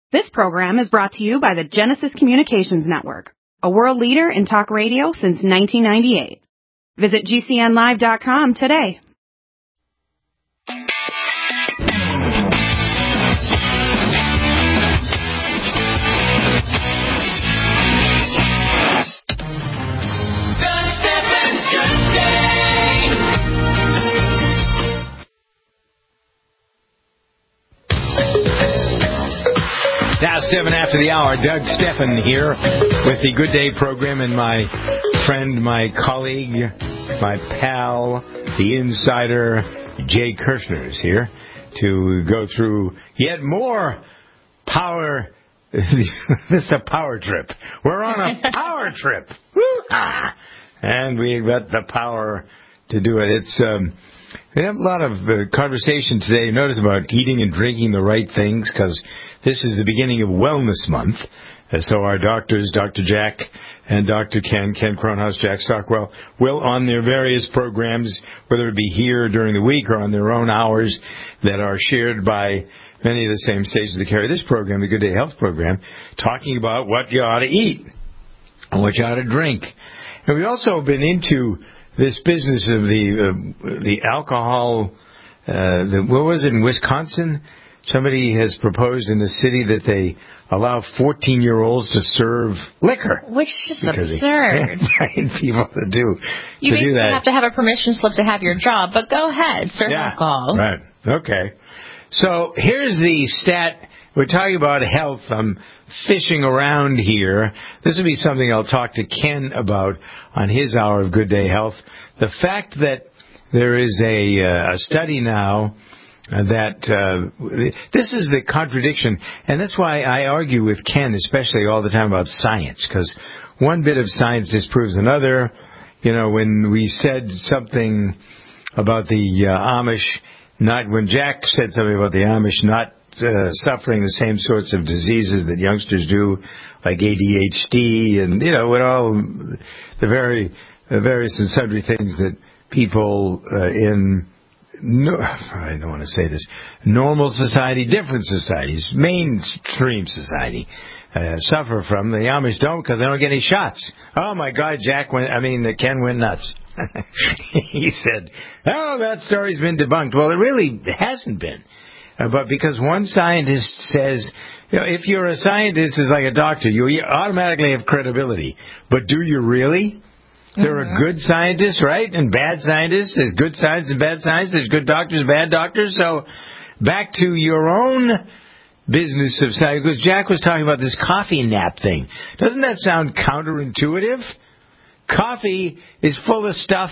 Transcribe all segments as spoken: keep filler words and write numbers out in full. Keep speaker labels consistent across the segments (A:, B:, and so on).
A: This program is brought to you by the Genesis Communications Network, a world leader in talk radio since nineteen ninety-eight. Visit G C N live dot com today.
B: Now, seven after the hour, Doug Stephan here with the Good Day program, and my friend, my colleague, my pal, the insider, Jay Kirshner is here to go through yet more power. This is a power trip. We're on a power trip. Woo-ha! And we've got the power to do it. It's um, we have a lot of uh, conversation today. Notice about eating and drinking the right things, because this is the beginning of Wellness Month. Uh, so our doctors, Doctor Jack and Doctor Ken, Ken Cronhaus, Jack Stockwell, will on their various programs, whether it be here during the week or on their own hours that are shared by many of the same stations that carry this program, the Good Day Health program, talking about what you ought to eat and what you ought to drink. And we've also been into this business of the uh, the alcohol. Uh, the, what was it in Wisconsin? Somebody has proposed in the city that they allow fourteen-year-olds to serve liquor.
C: Which is
B: absurd.
C: They
B: can't find people to do
C: You
B: to
C: basically
B: do that.
C: have to have a permission slip to have your job, but go ahead, serve
B: yeah,
C: alcohol.
B: Right. Okay. So here's the stat. We're talking about health. I'm fishing around here. This will be something I'll talk to Ken about on his hour of Good Day Health. The fact that there is a, uh, a study now uh, that uh, this is the contradiction, and that's why I argue with Ken especially all the time about science, because one bit of science disproves another. You know, when we said something about the uh, Amish, not when Jack said something about the Amish not uh, suffering the same sorts of diseases that youngsters do, like A D H D, and you know, with all the very the various and sundry things that people uh, in no, I don't want to say this normal society, different societies, mainstream society uh, suffer from. The Amish don't, because they don't get any shots. Oh my God, Jack went. I mean, Ken went nuts. He said, "Oh, that story's been debunked." Well, it really hasn't been. Uh, but because one scientist says, you know, if you're a scientist, it's like a doctor. You automatically have credibility. But do you really? Mm-hmm. There are good scientists, right? And bad scientists. There's good science and bad science. There's good doctors, bad doctors. So back to your own business of science. Because Jack was talking about this coffee nap thing. Doesn't that sound counterintuitive? Coffee is full of stuff.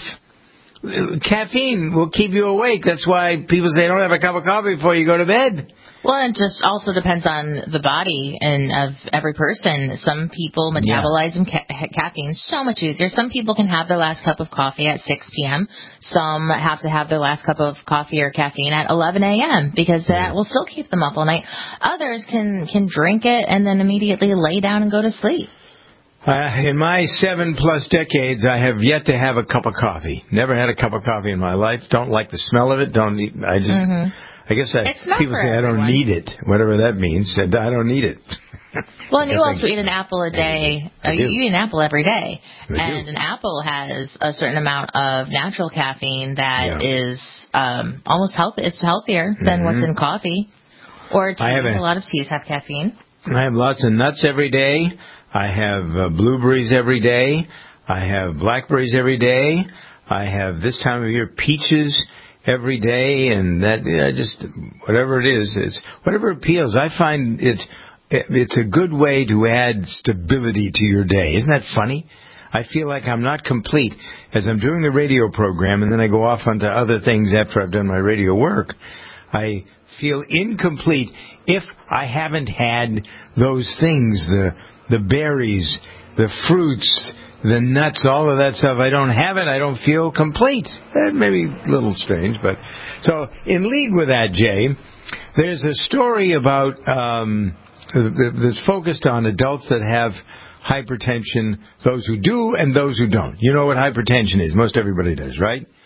B: Caffeine will keep you awake. That's why people say don't have a cup of coffee before you go to bed.
C: Well, it just also depends on the body and of every person. Some people metabolize yeah. ca- caffeine so much easier. Some people can have their last cup of coffee at six p.m. Some have to have their last cup of coffee or caffeine at eleven a.m. because that will still keep them up all night. Others can, can drink it and then immediately lay down and go to sleep.
B: Uh, in my seven-plus decades, I have yet to have a cup of coffee. Never had a cup of coffee in my life. Don't like the smell of it. Don't. Eat, I just. Mm-hmm. I guess I, people say everyone. I don't need it, whatever that means. I don't need it.
C: Well, and you also eat an apple a day. Uh, you eat an apple every day,
B: I
C: and
B: do.
C: an apple has a certain amount of natural caffeine that yeah. is um, almost healthy. It's healthier than mm-hmm. what's in coffee or teas. A, a lot of teas have caffeine.
B: I have lots of nuts every day. I have uh, blueberries every day. I have blackberries every day. I have this time of year peaches every day, and that yeah, just whatever it is, it's whatever appeals. I find it it's a good way to add stability to your day. Isn't that funny? I feel like I'm not complete as I'm doing the radio program, and then I go off onto other things after I've done my radio work. I feel incomplete if I haven't had those things, the the berries, the fruits, the nuts, all of that stuff. I don't have it. I don't feel complete. Eh, maybe a little strange, but so in league with that, Jay, there's a story about um, that's focused on adults that have hypertension, those who do and those who don't. You know what hypertension is. Most everybody does, right?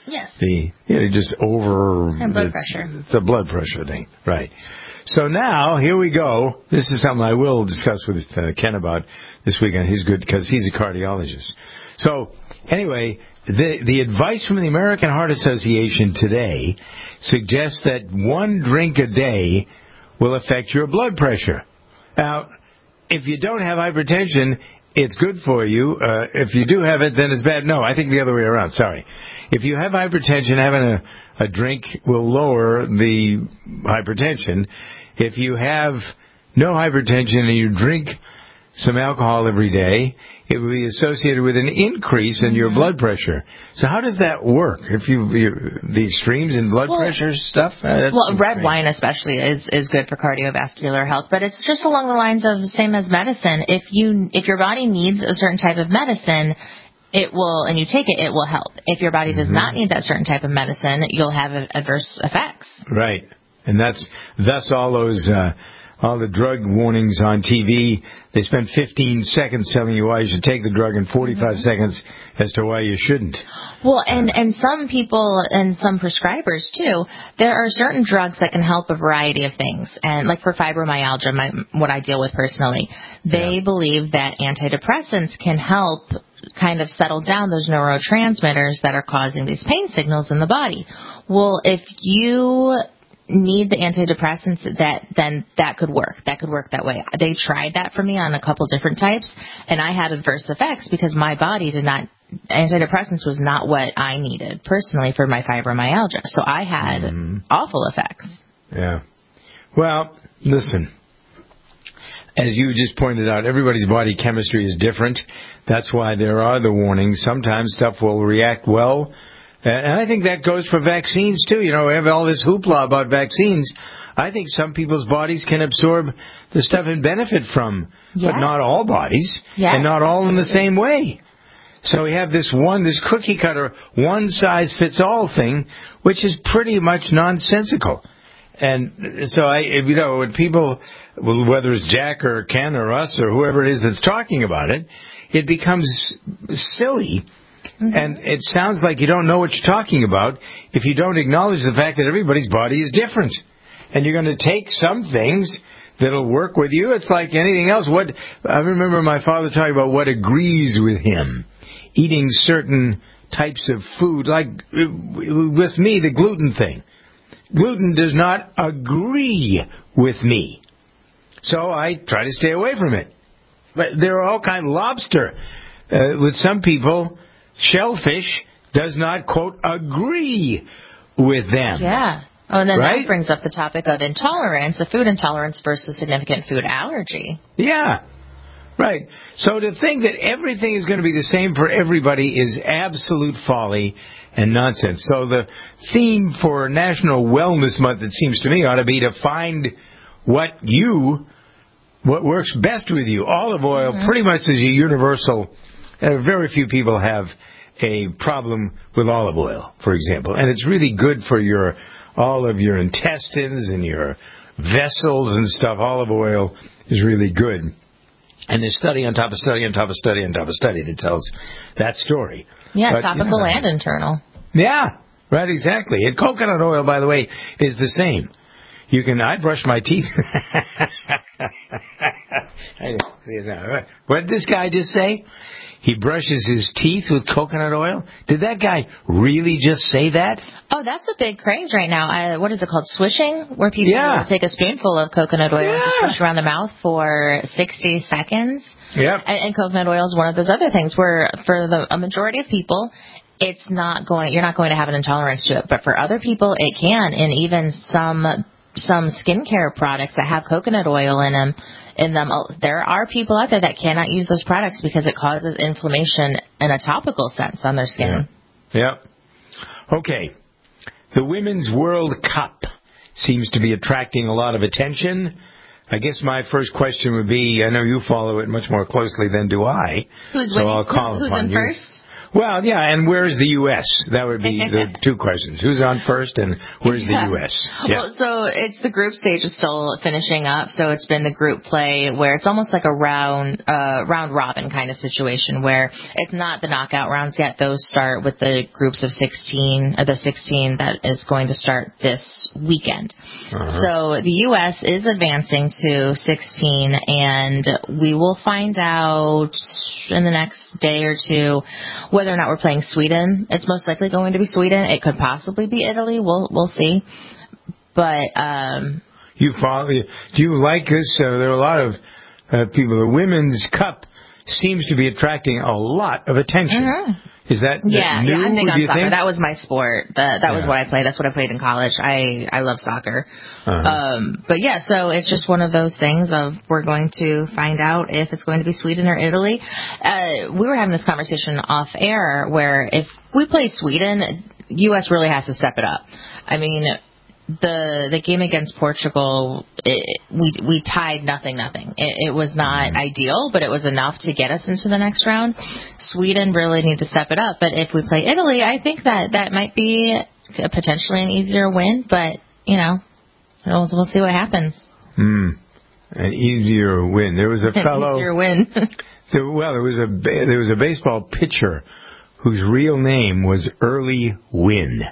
C: Yes.
B: The you know, just over
C: and blood
B: it's,
C: pressure.
B: It's a blood pressure thing, right? So now here we go. This is something I will discuss with uh, Ken about this weekend. He's good because he's a cardiologist. So anyway, the the advice from the American Heart Association today suggests that one drink a day will affect your blood pressure. Now, if you don't have hypertension, it's good for you. Uh, if you do have it, then it's bad. No, I think the other way around. Sorry. If you have hypertension, having a, a drink will lower the hypertension. If you have no hypertension and you drink some alcohol every day, it will be associated with an increase in your mm-hmm. blood pressure. So how does that work? If you, you the extremes in blood
C: well,
B: pressure stuff? Uh,
C: well, red strange. wine especially is, is good for cardiovascular health, but it's just along the lines of the same as medicine. If you if your body needs a certain type of medicine, it will, and you take it, it will help. If your body does mm-hmm. not need that certain type of medicine, you'll have adverse effects.
B: Right, and that's thus all those. Uh, All the drug warnings on T V, they spend fifteen seconds telling you why you should take the drug and forty-five mm-hmm. seconds as to why you shouldn't.
C: Well, and, and some people and some prescribers, too, there are certain drugs that can help a variety of things. And like for fibromyalgia, my, what I deal with personally, they yeah. believe that antidepressants can help kind of settle down those neurotransmitters that are causing these pain signals in the body. Well, if you need the antidepressants, that then that could work. That could work that way. They tried that for me on a couple different types, and I had adverse effects because my body did not, antidepressants was not what I needed personally for my fibromyalgia. So I had mm-hmm. awful effects.
B: Yeah. Well, listen, as you just pointed out, everybody's body chemistry is different. That's why there are the warnings. Sometimes stuff will react well. And I think that goes for vaccines, too. You know, we have all this hoopla about vaccines. I think some people's bodies can absorb the stuff and benefit from, yes. but not all bodies, yes. and not all in the same way. So we have this one, this cookie-cutter, one-size-fits-all thing, which is pretty much nonsensical. And so, I, you know, when people, whether it's Jack or Ken or us or whoever it is that's talking about it, it becomes silly. Mm-hmm. And it sounds like you don't know what you're talking about if you don't acknowledge the fact that everybody's body is different. And you're going to take some things that'll work with you. It's like anything else. What I remember my father talking about what agrees with him. Eating certain types of food, like with me, the gluten thing. Gluten does not agree with me. So I try to stay away from it. But there are all kinds of lobster. Uh, with some people, shellfish does not, quote, agree with them.
C: Yeah. Oh, and then
B: right?
C: that brings up the topic of intolerance, a food intolerance versus significant food allergy.
B: Yeah. Right. So to think that everything is going to be the same for everybody is absolute folly and nonsense. So the theme for National Wellness Month, it seems to me, ought to be to find what you, what works best with you. Olive oil mm-hmm. pretty much is a universal. Uh, very few people have a problem with olive oil, for example. And it's really good for your all of your intestines and your vessels and stuff. Olive oil is really good. And there's study on top of study on top of study on top of study that tells that story.
C: Yeah,
B: but,
C: topical
B: yeah.
C: and internal.
B: Yeah, right, exactly. And coconut oil, by the way, is the same. You can, I brush my teeth. What did this guy just say? He brushes his teeth with coconut oil? Did that guy really just say that?
C: Oh, that's a big craze right now. I, what is it called? Swishing? Where people
B: yeah.
C: take a spoonful of coconut oil
B: yeah.
C: and just swish around the mouth for sixty seconds.
B: Yep.
C: And, and coconut oil is one of those other things where for the a majority of people, it's not going, you're not going to have an intolerance to it. But for other people, it can. And even some some skincare products that have coconut oil in them, in them, there are people out there that cannot use those products because it causes inflammation in a topical sense on their skin.
B: Yeah. Yep. Okay. The Women's World Cup seems to be attracting a lot of attention. I guess my first question would be, I know you follow it much more closely than do I.
C: Who's
B: so
C: winning?
B: I'll call
C: who's
B: upon
C: who's in
B: you.
C: first?
B: Well, yeah, and where's the U S? That would be the two questions. Who's on first, and where's
C: yeah.
B: the U S?
C: Yeah. Well, so it's the group stage is still finishing up, so it's been the group play where it's almost like a round uh, round robin kind of situation where it's not the knockout rounds yet. Those start with the groups of sixteen, or the sixteen that is going to start this weekend. Uh-huh. So the U S is advancing to sixteen, and we will find out in the next day or two whether or not we're playing Sweden. It's most likely going to be Sweden. It could possibly be Italy. We'll we'll see. But um,
B: you follow? Do you like this? Uh, there are a lot of uh, people. The Women's Cup seems to be attracting a lot of attention.
C: Mm-hmm.
B: Is that
C: yeah?
B: new,
C: Yeah, I'm big on soccer.
B: Think?
C: That was my sport. That that yeah. was what I played. That's what I played in college. I I love soccer. Uh-huh. Um, but yeah, so it's just one of those things of we're going to find out if it's going to be Sweden or Italy. Uh, we were having this conversation off air where if we play Sweden, U S really has to step it up. I mean, the the game against Portugal, it, we we tied nothing nothing. It, it was not mm-hmm. ideal, but it was enough to get us into the next round. Sweden really need to step it up. But if we play Italy, I think that that might be a, potentially an easier win. But you know, we'll, we'll see what happens.
B: Hmm. An easier win. There was a fellow.
C: An easier win.
B: there, well, there was a there was a baseball pitcher whose real name was Early Wynn.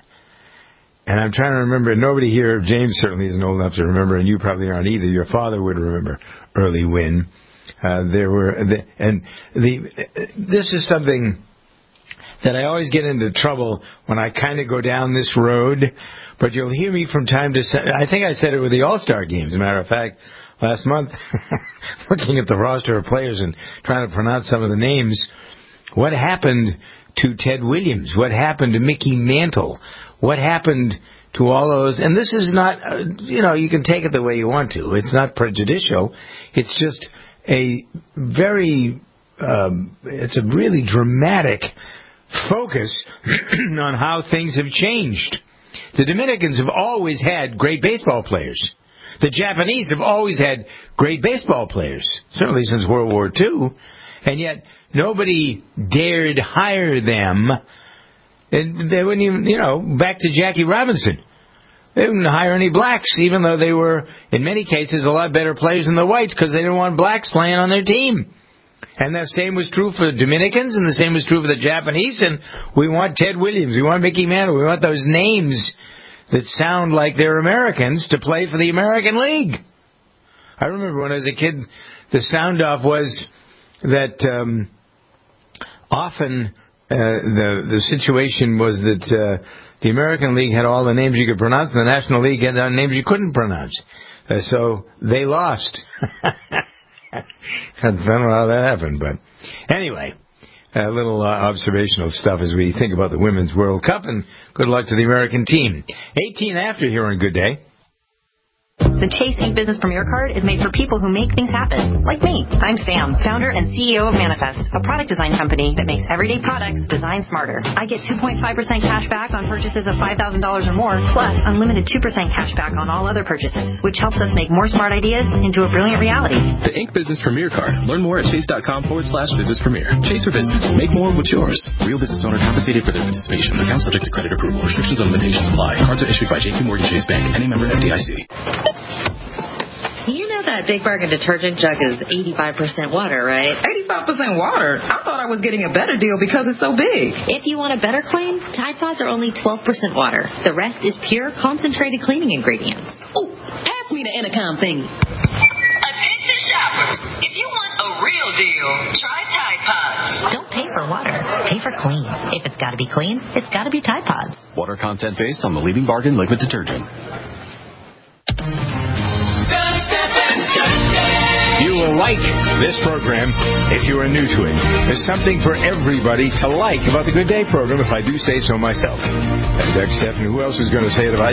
B: And I'm trying to remember, nobody here, James certainly isn't old enough to remember, and you probably aren't either. Your father would remember Early Wynn. Uh, there were, the, and the, this is something that I always get into trouble when I kind of go down this road, but you'll hear me from time to time. I think I said it with the All-Star games. As a matter of fact, last month, looking at the roster of players and trying to pronounce some of the names, what happened to Ted Williams? What happened to Mickey Mantle? What happened to all those? And this is not, uh, you know, you can take it the way you want to. It's not prejudicial. It's just a very, um, it's a really dramatic focus on how things have changed. The Dominicans have always had great baseball players. The Japanese have always had great baseball players, certainly since World War Two. And yet nobody dared hire them. And they wouldn't even, you know, back to Jackie Robinson. They wouldn't hire any blacks, even though they were, in many cases, a lot better players than the whites because they didn't want blacks playing on their team. And the same was true for the Dominicans, and the same was true for the Japanese. And we want Ted Williams, we want Mickey Mantle, we want those names that sound like they're Americans to play for the American League. I remember when I was a kid, the sound-off was that um, often... Uh, the the situation was that uh, the American League had all the names you could pronounce, and the National League had the names you couldn't pronounce. Uh, so they lost. I don't know how that happened, but anyway, a little uh, observational stuff as we think about the Women's World Cup, and good luck to the American team. eighteen after here on Good Day.
D: The Chase Ink Business Premier Card is made for people who make things happen, like me. I'm Sam, founder and C E O of Manifest, a product design company that makes everyday products designed smarter. I get two point five percent cash back on purchases of five thousand dollars or more, plus unlimited two percent cash back on all other purchases, which helps us make more smart ideas into a brilliant reality.
E: The Ink Business Premier Card. Learn more at chase.com forward slash business premier. Chase for business. Make more with yours. Real business owner compensated for their participation. Account subject to credit approval. Restrictions and limitations apply. Cards are issued by J P Morgan Chase Bank. Any member F D I C.
F: You know that Big Bargain detergent jug is eighty-five percent water, right?
G: eighty-five percent water? I thought I was getting a better deal because it's so big.
F: If you want a better clean, Tide Pods are only twelve percent water. The rest is pure, concentrated cleaning ingredients.
G: Oh, ask me the intercom thing.
H: Attention shoppers. If you want a real deal, try Tide Pods.
F: Don't pay for water. Pay for clean. If it's got to be clean, it's got to be Tide Pods.
E: Water content based on the leading bargain liquid detergent.
B: You will like this program if you are new to it. There's something for everybody to like about the Good Day program, if I do say so myself. And Doug Stephan, who else is going to say it if I...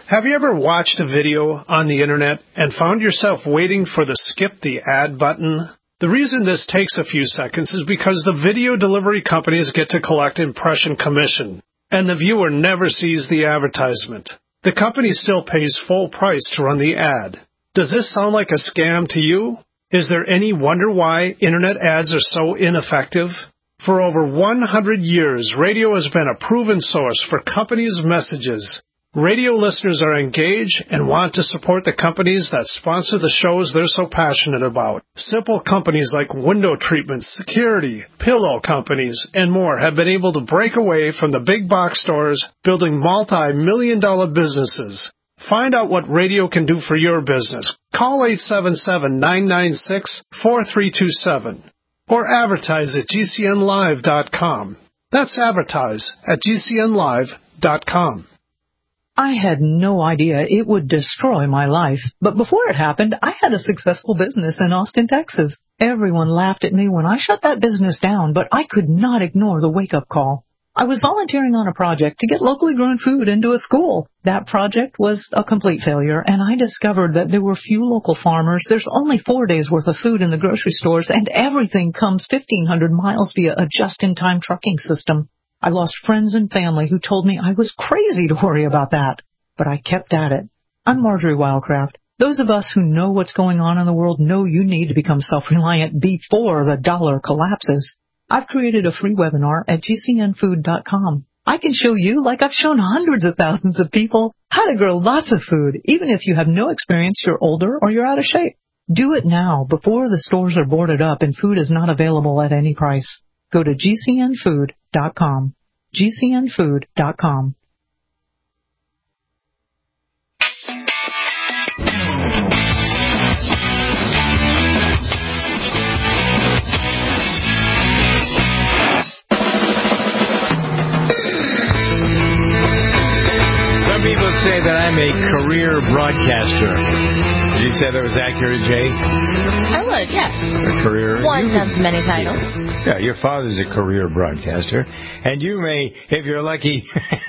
I: Have you ever watched a video on the internet and found yourself waiting for the skip the ad button? The reason this takes a few seconds is because the video delivery companies get to collect impression commission, and the viewer never sees the advertisement. The company still pays full price to run the ad. Does this sound like a scam to you? Is there any wonder why internet ads are so ineffective? For over one hundred years, radio has been a proven source for companies' messages. Radio listeners are engaged and want to support the companies that sponsor the shows they're so passionate about. Simple companies like window treatments, security, pillow companies, and more have been able to break away from the big box stores, building multi-million dollar businesses. Find out what radio can do for your business. Call eight seven seven, nine nine six, four three two seven or advertise at G C N live dot com. That's advertise at G C N live dot com.
J: I had no idea it would destroy my life, but before it happened, I had a successful business in Austin, Texas. Everyone laughed at me when I shut that business down, but I could not ignore the wake-up call. I was volunteering on a project to get locally grown food into a school. That project was a complete failure, and I discovered that there were few local farmers. There's only four days' worth of food in the grocery stores, and everything comes fifteen hundred miles via a just-in-time trucking system. I lost friends and family who told me I was crazy to worry about that, but I kept at it. I'm Marjorie Wildcraft. Those of us who know what's going on in the world know you need to become self-reliant before the dollar collapses. I've created a free webinar at G C N food dot com. I can show you, like I've shown hundreds of thousands of people, how to grow lots of food, even if you have no experience, you're older, or you're out of shape. Do it now, before the stores are boarded up and food is not available at any price. Go to G C N food dot com. G C N food dot com.
B: Some people say that I'm a career broadcaster. Did you say that was accurate, Jay?
C: I would, yes.
B: A career?
C: One of many titles.
B: Yeah, your father's a career broadcaster. And you may, if you're lucky,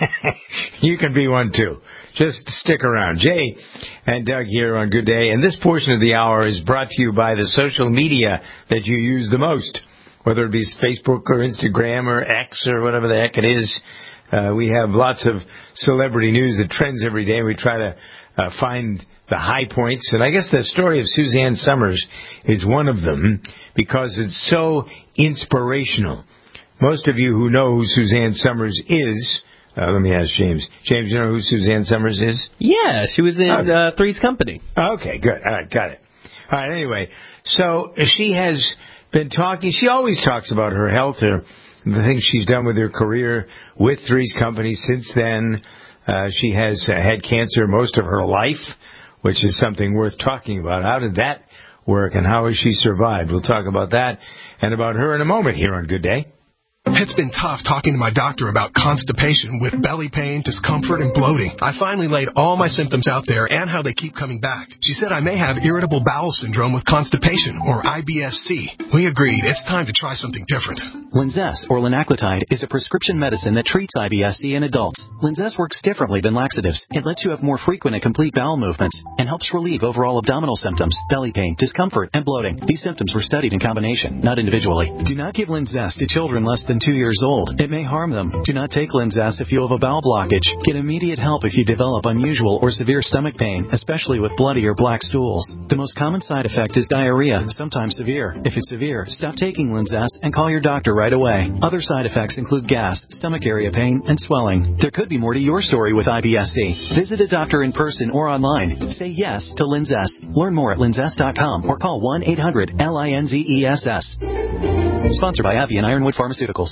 B: you can be one too. Just stick around. Jay and Doug here on Good Day. And this portion of the hour is brought to you by the social media that you use the most. Whether it be Facebook or Instagram or X or whatever the heck it is. Uh, we have lots of celebrity news that trends every day. We try to uh, find the high points. And I guess the story of Suzanne Summers is one of them because it's so inspirational. Most of you who know who Suzanne Summers is, uh, let me ask James. James, you know who Suzanne Summers is?
K: Yeah, she was in okay. uh, Three's Company.
B: Okay, good. All right, got it. All right, anyway, so she has been talking, she always talks about her health, her the things she's done with her career with Three's Company since then. Uh, she has uh, had cancer most of her life, which is something worth talking about. How did that work and how has she survived? We'll talk about that and about her in a moment here on Good Day.
L: It's been tough talking to my doctor about constipation with belly pain, discomfort, and bloating. I finally laid all my symptoms out there and how they keep coming back. She said I may have irritable bowel syndrome with constipation, or I B S C. We agreed it's time to try something different.
M: Linzess, or linaclotide, is a prescription medicine that treats I B S C in adults. Linzess works differently than laxatives. It lets you have more frequent and complete bowel movements and helps relieve overall abdominal symptoms, belly pain, discomfort, and bloating. These symptoms were studied in combination, not individually. Do not give Linzess to children less than two years old. It may harm them. Do not take Linzess if you have a bowel blockage. Get immediate help if you develop unusual or severe stomach pain, especially with bloody or black stools. The most common side effect is diarrhea, sometimes severe. If it's severe, stop taking Linzess and call your doctor right away. Other side effects include gas, stomach area pain, and swelling. There could be more to your story with I B S C. Visit a doctor in person or online. Say yes to Linzess. Learn more at linzess dot com or call one eight hundred L I N Z E S S. Sponsored by Abbey and Ironwood Pharmaceuticals.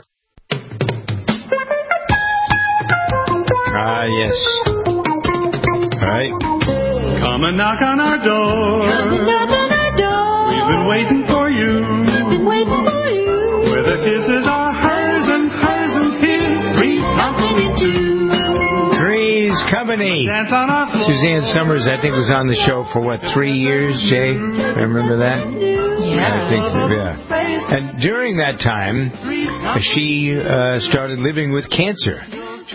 B: Ah, yes. All right.
N: Come and knock on our door.
O: Come and knock on our door.
N: We've been waiting for you.
O: We've been waiting for you.
N: Where the kisses are hers and hers and his. Three's Company too.
B: Three's Company.
N: Dance on our floor.
B: Suzanne Summers, I think, was on the show for, what, three years, Jay? Remember that?
C: Yeah.
B: I think, yeah. And during that time, she uh, started living with cancer.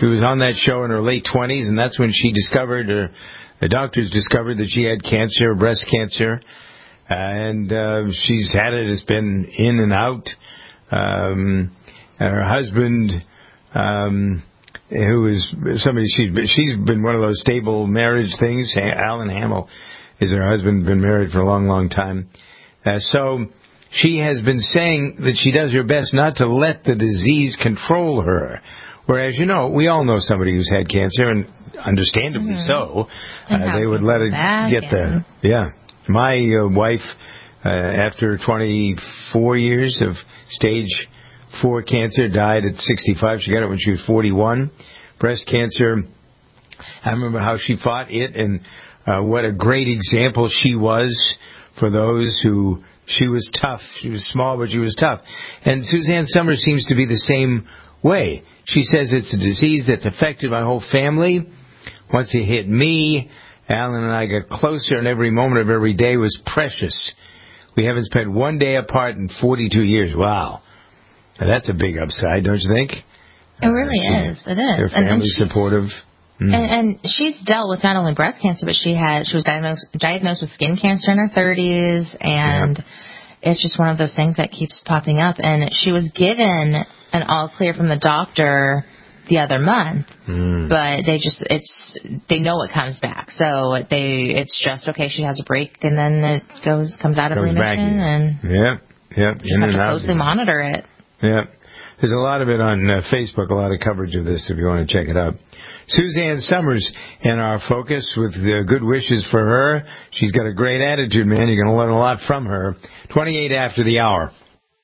B: She was on that show in her late twenties, and that's when she discovered, or the doctors discovered that she had cancer, breast cancer, uh, and uh, she's had it. It's been in and out. Um, her husband, um, who is somebody, she's she's been one of those stable marriage things. Alan Hamill is her husband, been married for a long, long time. Uh, so she has been saying that she does her best not to let the disease control her. Whereas, you know, we all know somebody who's had cancer, and understandably mm-hmm. so. Uh, they would let it get the... Yeah. My uh, wife, uh, after twenty-four years of stage four cancer, died at sixty-five. She got it when she was forty-one. Breast cancer, I remember how she fought it, and uh, what a great example she was for those who... She was tough. She was small, but she was tough. And Suzanne Somers seems to be the same way. She says it's a disease that's affected my whole family. Once it hit me, Alan and I got closer, and every moment of every day was precious. We haven't spent one day apart in forty-two years. Wow. Now, that's a big upside, don't you think?
C: It really uh, is. It is.
B: Their family
C: and, and she,
B: supportive. Mm.
C: And, and she's dealt with not only breast cancer, but she had she was diagnosed diagnosed with skin cancer in her thirties, and yep. it's just one of those things that keeps popping up. And she was given an all clear from the doctor the other month, mm. but they just it's they know it comes back, so they it's just okay. She has a break, and then it goes comes out of
B: goes
C: remission, and
B: yeah, yeah,
C: you just have to closely monitor it.
B: Yeah, there's a lot of it on uh, Facebook, a lot of coverage of this if you want to check it out. Suzanne Somers in our focus with uh, good wishes for her. She's got a great attitude, man. You're going to learn a lot from her. twenty-eight after the hour.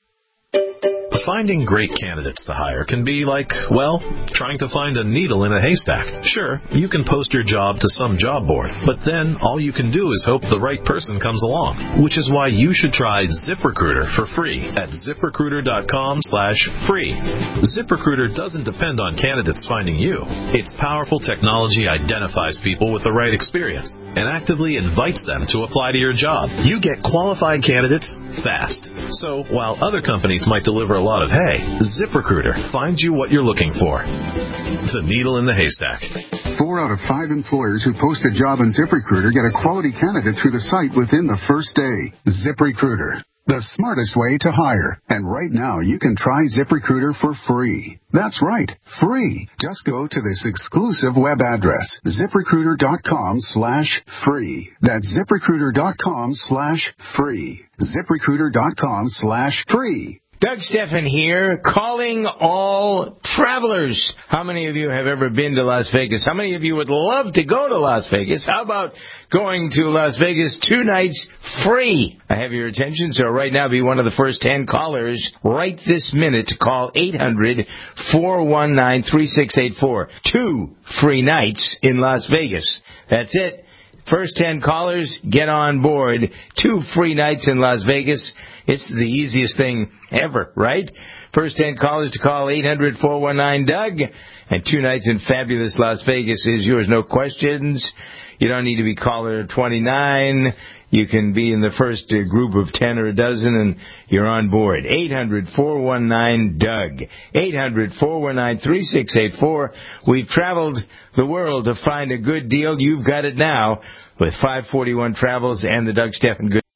P: Finding great candidates to hire can be like, well, trying to find a needle in a haystack. Sure, you can post your job to some job board, but then all you can do is hope the right person comes along, which is why you should try ZipRecruiter for free at ZipRecruiter.com slash free. ZipRecruiter doesn't depend on candidates finding you. Its powerful technology identifies people with the right experience and actively invites them to apply to your job. You get qualified candidates fast. So while other companies might deliver a lot of hay, ZipRecruiter finds you what you're looking for. The needle in the haystack.
Q: Four out of five employers who post a job in ZipRecruiter get a quality candidate through the site within the first day. ZipRecruiter, the smartest way to hire. And right now, you can try ZipRecruiter for free. That's right, free. Just go to this exclusive web address, ZipRecruiter.com slash free. That's ZipRecruiter.com slash free. ZipRecruiter.com slash free.
B: Doug Steffen here, calling all travelers. How many of you have ever been to Las Vegas? How many of you would love to go to Las Vegas? How about going to Las Vegas two nights free? I have your attention, so right now be one of the first ten callers right this minute to call eight hundred, four one nine, three six eight four. Two free nights in Las Vegas. That's it. First ten callers, get on board. Two free nights in Las Vegas. It's the easiest thing ever, right? First ten callers to call eight hundred, four one nine, Doug. And two nights in fabulous Las Vegas is yours. No questions. You don't need to be caller twenty-nine. You can be in the first uh, group of ten or a dozen, and you're on board. eight hundred, four one nine, Doug. eight hundred, four one nine, three six eight four. We've traveled the world to find a good deal. You've got it now with five forty-one Travels and the Doug Steffen Good.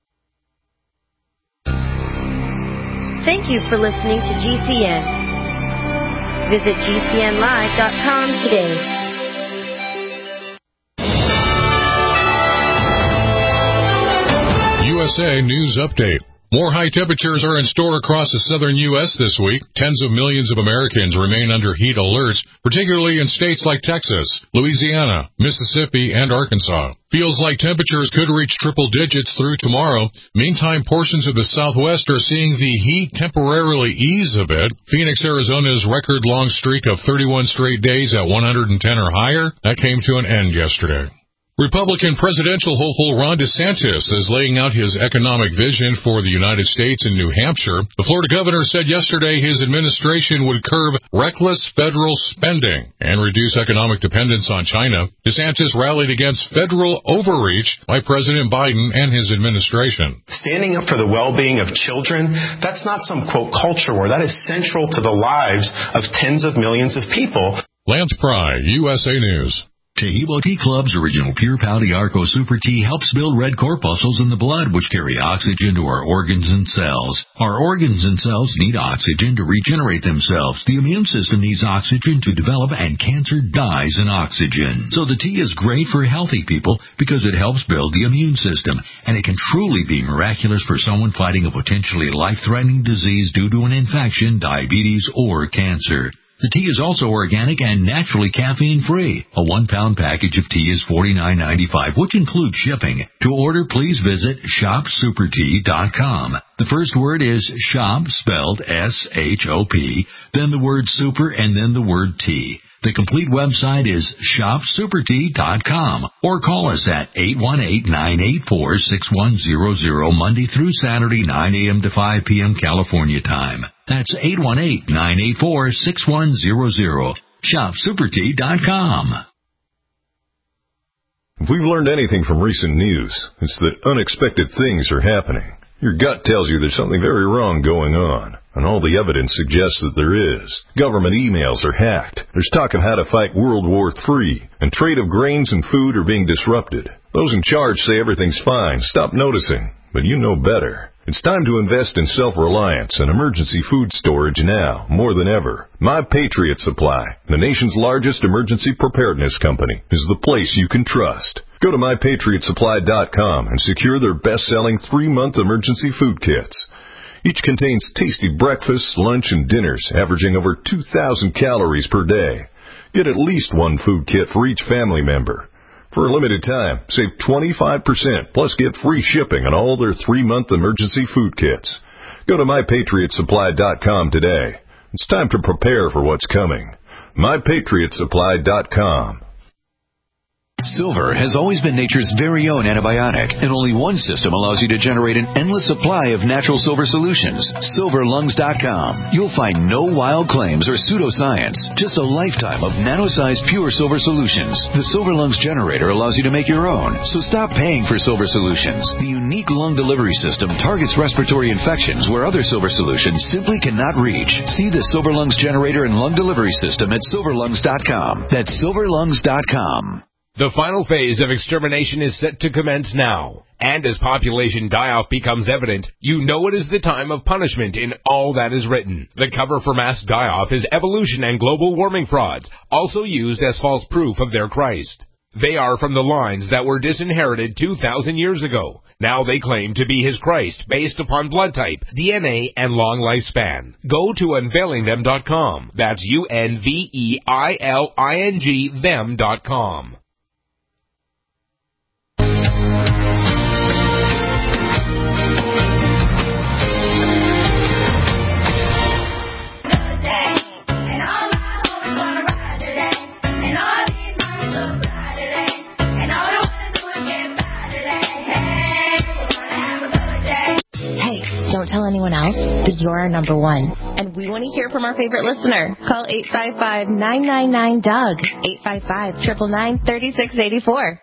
R: Thank you for listening to G C N. Visit G C N live dot com today.
S: U S A News Update. More high temperatures are in store across the southern U S this week. Tens of millions of Americans remain under heat alerts, particularly in states like Texas, Louisiana, Mississippi, and Arkansas. Feels like temperatures could reach triple digits through tomorrow. Meantime, portions of the Southwest are seeing the heat temporarily ease a bit. Phoenix, Arizona's record-long streak of thirty-one straight days at one hundred ten or higher, that came to an end yesterday. Republican presidential hopeful Ron DeSantis is laying out his economic vision for the United States in New Hampshire. The Florida governor said yesterday his administration would curb reckless federal spending and reduce economic dependence on China. DeSantis rallied against federal overreach by President Biden and his administration.
T: Standing up for the well-being of children, that's not some, quote, culture war. That is central to the lives of tens of millions of people.
S: Lance Pry, U S A News.
U: Tehebo Tea Club's original Pure Pouty Arco Super Tea helps build red corpuscles in the blood, which carry oxygen to our organs and cells. Our organs and cells need oxygen to regenerate themselves. The immune system needs oxygen to develop, and cancer dies in oxygen. So the tea is great for healthy people because it helps build the immune system, and it can truly be miraculous for someone fighting a potentially life-threatening disease due to an infection, diabetes, or cancer. The tea is also organic and naturally caffeine-free. A one-pound package of tea is forty-nine ninety-five, which includes shipping. To order, please visit shop super tea dot com. The first word is shop, spelled S H O P, then the word super, and then the word tea. The complete website is shop super tea dot com, or call us at eight one eight, nine eight four, six one zero zero Monday through Saturday, nine a.m. to five p.m. California time. That's eight one eight, nine eight four, six one zero zero. shop super tea dot com.
V: If we've learned anything from recent news, it's that unexpected things are happening. Your gut tells you there's something very wrong going on, and all the evidence suggests that there is. Government emails are hacked. There's talk of how to fight World War Three, and trade of grains and food are being disrupted. Those in charge say everything's fine. Stop noticing, but you know better. It's time to invest in self-reliance and emergency food storage now, more than ever. My Patriot Supply, the nation's largest emergency preparedness company, is the place you can trust. Go to my patriot supply dot com and secure their best-selling three-month emergency food kits. Each contains tasty breakfasts, lunch, and dinners, averaging over two thousand calories per day. Get at least one food kit for each family member. For a limited time, save twenty-five percent, plus get free shipping on all their three-month emergency food kits. Go to my patriot supply dot com today. It's time to prepare for what's coming. my patriot supply dot com.
W: Silver has always been nature's very own antibiotic, and only one system allows you to generate an endless supply of natural silver solutions. silver lungs dot com. You'll find no wild claims or pseudoscience, just a lifetime of nano-sized pure silver solutions. The Silver Lungs generator allows you to make your own, so stop paying for silver solutions. The unique lung delivery system targets respiratory infections where other silver solutions simply cannot reach. See the Silver Lungs generator and lung delivery system at silver lungs dot com. That's silver lungs dot com.
X: The final phase of extermination is set to commence now. And as population die-off becomes evident, you know it is the time of punishment in all that is written. The cover for mass die-off is evolution and global warming frauds, also used as false proof of their Christ. They are from the lines that were disinherited two thousand years ago. Now they claim to be his Christ based upon blood type, D N A, and long lifespan. Go to unveiling them dot com. That's U N V E I L I N G them dot com.
C: Don't tell anyone else, but you're our number one. And we want to hear from our favorite listener. Call eight five five, nine nine nine, D O U G, eight five five, nine nine nine, three six eight four.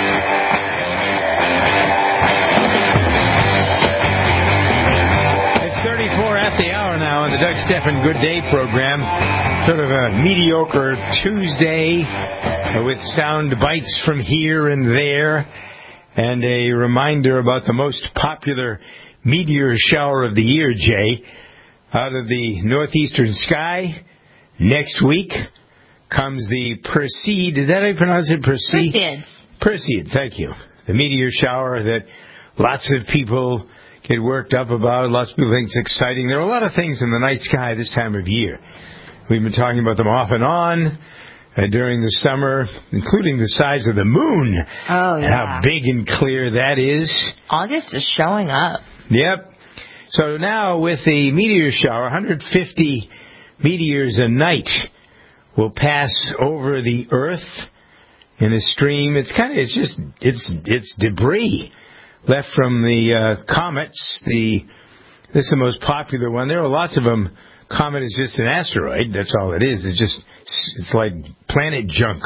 B: It's thirty-four at the hour now on the Doug Stephan Good Day program. Sort of a mediocre Tuesday with sound bites from here and there, and a reminder about the most popular meteor shower of the year, Jay. Out of the northeastern sky, next week comes the Perseid. Is that how you pronounce it? Perseid?
C: Perseid.
B: Perseid, thank you. The meteor shower that lots of people get worked up about. Lots of people think it's exciting. There are a lot of things in the night sky this time of year. We've been talking about them off and on uh, during the summer, including the size of the moon.
C: Oh, yeah.
B: And how big and clear that is.
C: August is showing up.
B: Yep. So now with the meteor shower, one hundred fifty meteors a night will pass over the Earth in a stream. It's kind of, it's just, it's it's debris left from the uh, comets. The this is the most popular one. There are lots of them. Comet is just an asteroid. That's all it is. It's just, it's like planet junk.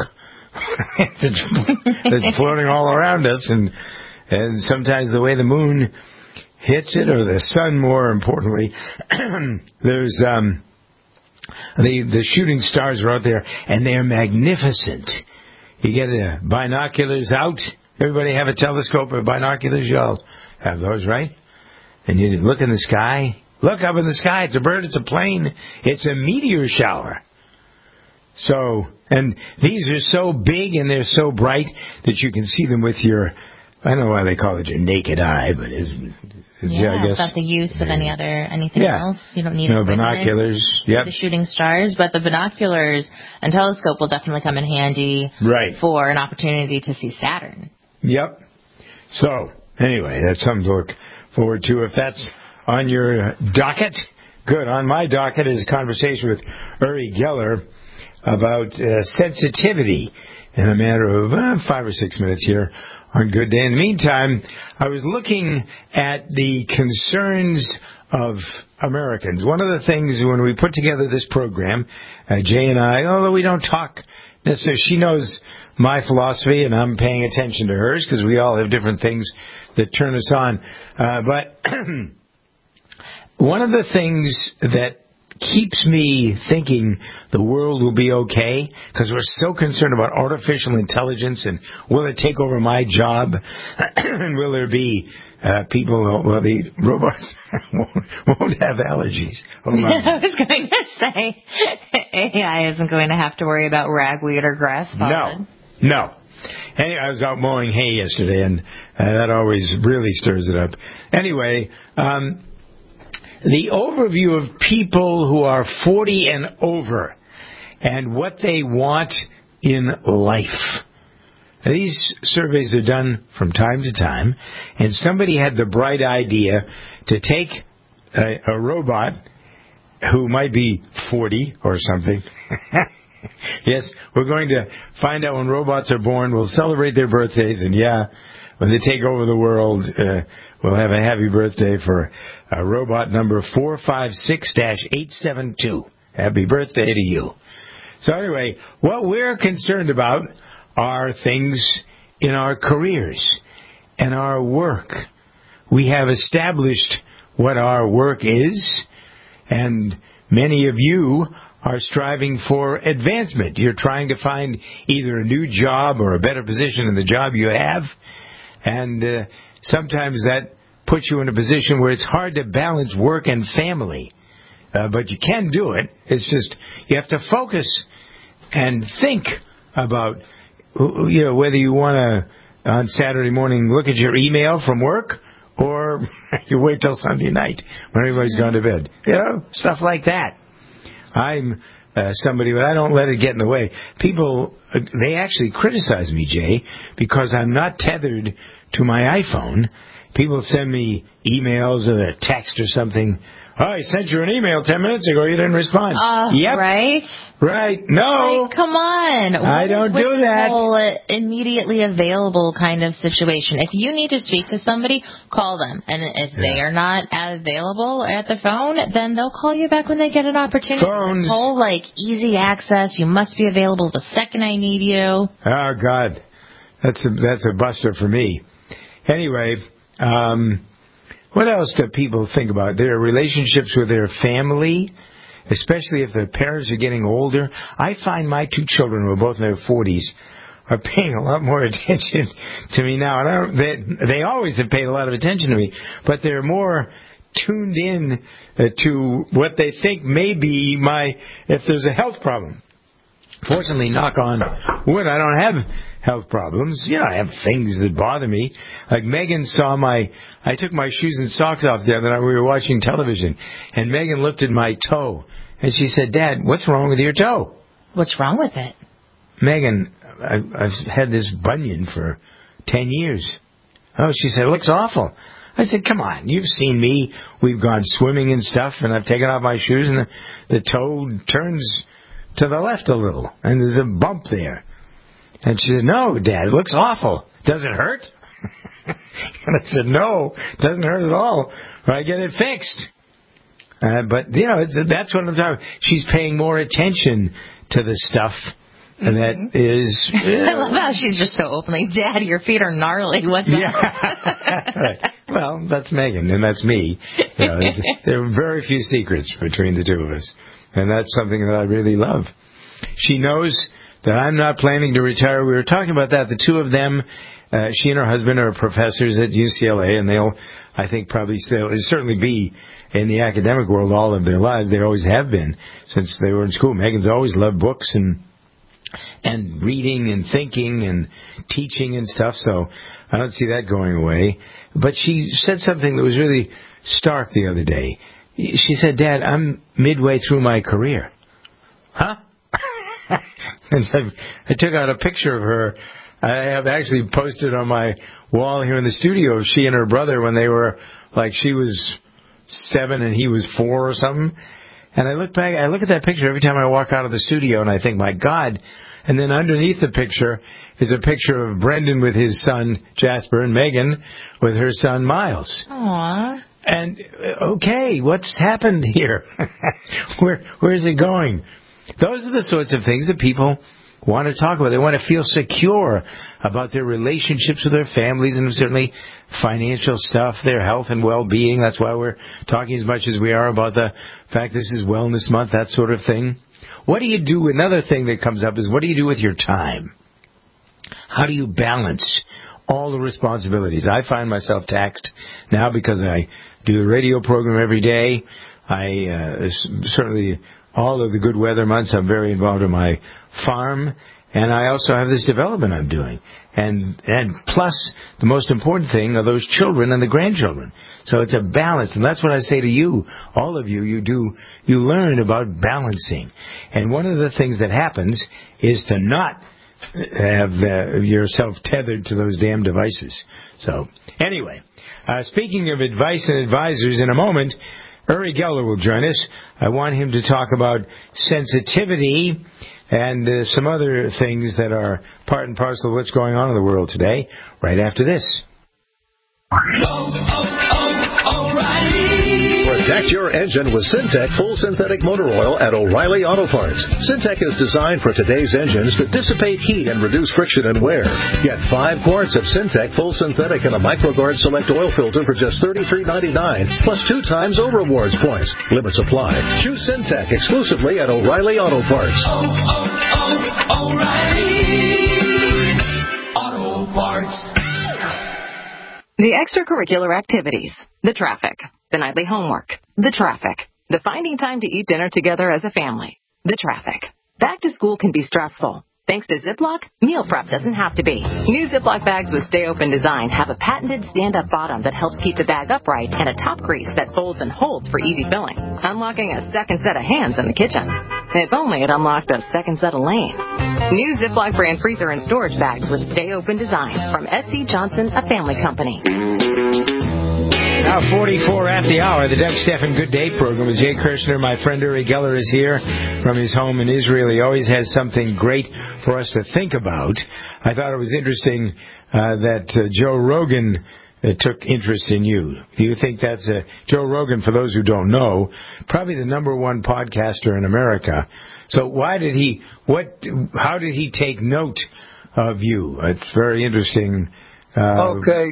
B: It's floating all around us, and and sometimes the way the moon hits it, or the sun more importantly, there's um, The the shooting stars are out there, and they're magnificent. You get the binoculars out. Everybody have a telescope or binoculars? You all have those, right? And you look in the sky. Look up in the sky. It's a bird. It's a plane. It's a meteor shower. So, and these are so big and they're so bright that you can see them with your, I don't know why they call it your naked eye, but isn't
C: yeah,
B: I guess,
C: it's not the use of any other anything
B: yeah.
C: else. You don't need
B: no
C: equipment,
B: binoculars. Yep.
C: the shooting stars, but the binoculars and telescope will definitely come in handy
B: right.
C: for an opportunity to see Saturn.
B: Yep. So, anyway, that's something to look forward to. If that's on your docket, good. On my docket is a conversation with Uri Geller about uh, sensitivity in a matter of uh, five or six minutes here on Good Day. In the meantime, I was looking at the concerns of Americans. One of the things when we put together this program, uh, Jay and I, although we don't talk necessarily, she knows my philosophy and I'm paying attention to hers because we all have different things that turn us on. Uh, but one of the things that keeps me thinking the world will be okay, because we're so concerned about artificial intelligence and will it take over my job and will there be uh, people, well, the robots won't, won't have allergies. Oh,
C: I was going to say A I isn't going to have to worry about ragweed or grass pollen.
B: No, no. Anyway, I was out mowing hay yesterday, and uh, that always really stirs it up. Anyway, um, the overview of people who are forty and over and what they want in life. Now, these surveys are done from time to time, and somebody had the bright idea to take a, a robot who might be forty or something. Yes, we're going to find out when robots are born. We'll celebrate their birthdays, and yeah, when they take over the world, uh, we'll have a happy birthday for uh, robot number four five six dash eight seven two. Happy birthday to you. So anyway, what we're concerned about are things in our careers and our work. We have established what our work is, and many of you are striving for advancement. You're trying to find either a new job or a better position in the job you have, and uh, sometimes that puts you in a position where it's hard to balance work and family. Uh, but you can do it. It's just you have to focus and think about, you know, whether you want to, on Saturday morning, look at your email from work or you wait till Sunday night when everybody's gone to bed. You know, stuff like that. I'm uh, somebody, but I don't let it get in the way. People, uh, they actually criticize me, Jay, because I'm not tethered to my iPhone. People send me emails or a text or something. Oh, I sent you an email ten minutes ago. You didn't respond.
C: Uh,
B: yep.
C: Right?
B: Right. No.
C: Like, come on.
B: I don't
C: What
B: do
C: is
B: that.
C: The whole immediately available kind of situation. If you need to speak to somebody, call them. And if yeah. they are not available at the phone, then they'll call you back when they get an opportunity.
B: Phones.
C: This whole, like, easy access. You must be available the second I need you.
B: Oh, God. That's a, that's a buster for me. Anyway, um... what else do people think about? Their relationships with their family, especially if the parents are getting older. I find my two children, who are both in their forties, are paying a lot more attention to me now. And I don't, they, they always have paid a lot of attention to me, but they're more tuned in uh, to what they think may be my, if there's a health problem. Fortunately, knock on wood, I don't have health problems. You know, I have things that bother me. Like Megan saw my, I took my shoes and socks off the other night. We were watching television, and Megan looked at my toe, and she said, "Dad, what's wrong with your toe?"
C: What's wrong with it?
B: Megan, I, I've had this bunion for ten years. Oh, she said, it looks awful. I said, come on, you've seen me. We've gone swimming and stuff, and I've taken off my shoes, and the, the toe turns to the left a little, and there's a bump there. And she said, no, Dad, it looks awful. Does it hurt? And I said, no, it doesn't hurt at all. Or I get it fixed. Uh, but, you know, it's, that's what I'm talking about. She's paying more attention to the stuff mm-hmm. that is... You know,
C: I love how she's just so openly, Dad, your feet are gnarly. What's
B: yeah.
C: up?
B: Right. Well, that's Megan, and that's me. You know, there are very few secrets between the two of us. And that's something that I really love. She knows that I'm not planning to retire. We were talking about that. The two of them, uh, she and her husband are professors at U C L A, and they'll, I think, probably still, certainly be in the academic world all of their lives. They always have been since they were in school. Megan's always loved books and and reading and thinking and teaching and stuff, so I don't see that going away. But she said something that was really stark the other day. She said, Dad, I'm midway through my career. Huh? And so I took out a picture of her. I have actually posted on my wall here in the studio of she and her brother when they were, like, she was seven and he was four or something. And I look back, I look at that picture every time I walk out of the studio, and I think, my God. And then underneath the picture is a picture of Brendan with his son Jasper and Megan with her son Miles.
C: Aww.
B: And okay, what's happened here? Where where is it going? Those are the sorts of things that people want to talk about. They want to feel secure about their relationships with their families, and certainly financial stuff, their health and well-being. That's why we're talking as much as we are about the fact this is Wellness Month, that sort of thing. What do you do? Another thing that comes up is, what do you do with your time? How do you balance all the responsibilities? I find myself taxed now because I do the radio program every day. I uh, certainly, all of the good weather months, I'm very involved in my farm, and I also have this development I'm doing. And and plus, the most important thing are those children and the grandchildren. So it's a balance, and that's what I say to you, all of you. You do, you learn about balancing. And one of the things that happens is to not have uh, yourself tethered to those damn devices. So anyway, uh, speaking of advice and advisors, in a moment, Uri Geller will join us. I want him to talk about sensitivity and uh, some other things that are part and parcel of what's going on in the world today, right after this.
A: Protect your engine with Syntec Full Synthetic Motor Oil at O'Reilly Auto Parts. Syntec is designed for today's engines to dissipate heat and reduce friction and wear. Get five quarts of Syntec Full Synthetic and a MicroGuard Select Oil Filter for just thirty-three ninety-nine, plus two times O Rewards points. Limits apply. Choose Syntec exclusively at O'Reilly Auto Parts.
N: Oh, oh, oh, O'Reilly Auto Parts.
D: The extracurricular activities, the traffic, the nightly homework, the traffic, the finding time to eat dinner together as a family, the traffic. Back to school can be stressful. Thanks to Ziploc, meal prep doesn't have to be. New Ziploc bags with Stay Open design have a patented stand-up bottom that helps keep the bag upright and a top grease that folds and holds for easy filling, unlocking a second set of hands in the kitchen. If only it unlocked a second set of lanes. New Ziploc brand freezer and storage bags with Stay Open design from S C Johnson, a family company.
B: Now forty-four at the hour, the Doug Stephan Good Day program with Jay Kirshner. My friend Uri Geller is here from his home in Israel. He always has something great for us to think about. I thought it was interesting uh, that uh, Joe Rogan uh, took interest in you. Do you think that's a... Joe Rogan, for those who don't know, probably the number one podcaster in America. So why did he... What? How did he take note of you? It's very interesting. Uh,
G: okay.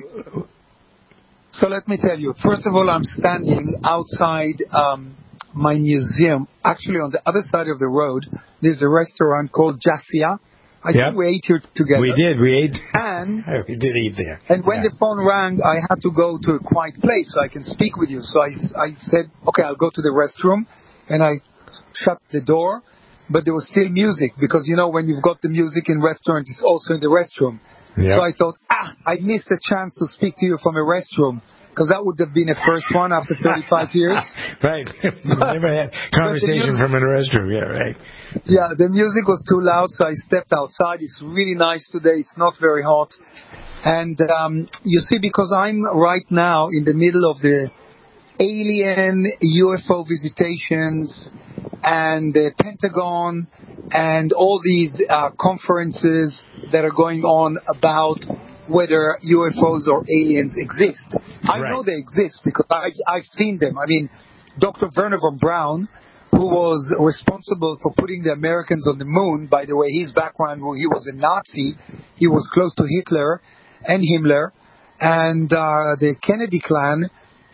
G: So let me tell you, first of all, I'm standing outside um, my museum. Actually, on the other side of the road, there's a restaurant called Jassia. I yep. think we ate here together.
B: We did. We ate.
G: And
B: we did eat there.
G: And when
B: yeah.
G: the phone rang, I had to go to a quiet place so I can speak with you. So I, I said, okay, I'll go to the restroom. And I shut the door. But there was still music because, you know, when you've got the music in restaurant, it's also in the restroom. Yep. So I thought, ah, I missed a chance to speak to you from a restroom, because that would have been a first one after thirty-five years.
B: Right. Never had conversation music, from a restroom. Yeah, right.
G: Yeah, the music was too loud, so I stepped outside. It's really nice today. It's not very hot. And um, you see, because I'm right now in the middle of the alien U F O visitations and the Pentagon and all these uh, conferences that are going on about whether U F Os or aliens exist. I right. know they exist because I, I've seen them. I mean, Doctor Werner von Braun, who was responsible for putting the Americans on the moon, by the way, his background, well, he was a Nazi. He was close to Hitler and Himmler. And uh, the Kennedy clan